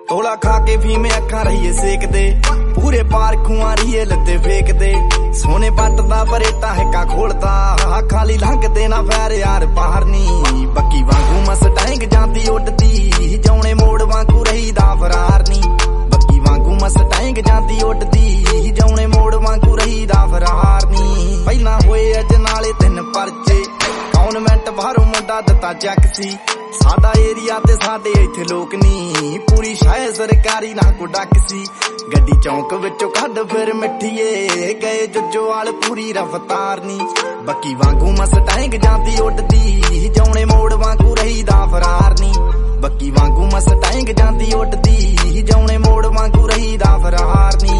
तोला खा के फीमे अखा रहीए सेकदे पूरे पार्खुआ रहीए लत्ते फेकदे सोने पट दा परेटा हिक्का खोलदा खाली लंघदे ना फैर यार पार नी बक्की वांगू मस्टैंग जांदी उडदी जौने मोड़ वांगू रहीदा फरार नी बक्की वांगू मस्टैंग जांदी उडदी जौने मोड़ वांगू रहीदा फरार नी पहला होए अज नाले 3 परचे कॉन्वेंट बाहरों मुंडा दिता चैक सी साडा एरिया ते साडे इत्थे लोक नी पूरी शायद सरकारी ना को डक सी गड्डी चौंक विचों कढ फिर मिठीए गए जुज्जोवाल पूरी रफ्तार नी बक्की वांगू मस्टैंग जांदी उडदी जौने मोड़ वांगू रहीदा फरार नी बक्की वांगू मस्टैंग जांदी उडदी जौने मोड़ वांगू रहीदा फरार नी।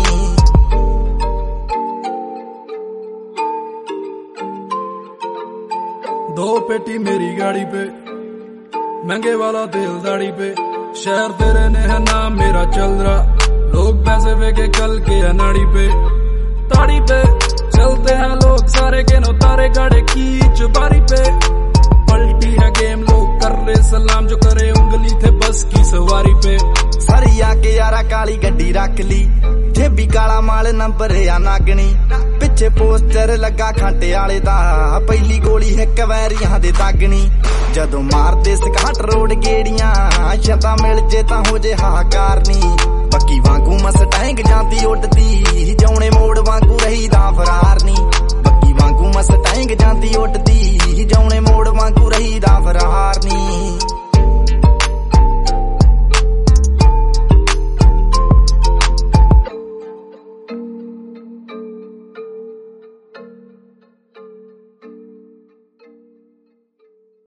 दो पेटी मेरी गाड़ी पे महंगे वाला तेल दाढ़ी पे शहर तेरे ने है नाम मेरा चल रहा लोग पैसे फेंके कल के अनाड़ी पे ताड़ी पे चलते हैं लोग सारे के नो तारे गाड़े खींच बारी पे पलटी है गेम लोग कर रहे सलाम जो करे उंगली थे बस की सवारी पे सरिया के यारा काली गड्डी रख ली जेबी काला माल नंबर या नागनी पिछे पोस्टर लगा खांटे आले दा पहली गोली है कवैरियां दे दागनी जदों मारदे सकाट रोड गेड़ियां शता मिल जे तां हो जे हाहाकार नी बक्की वांगू मस्टैंग जांदी उडदी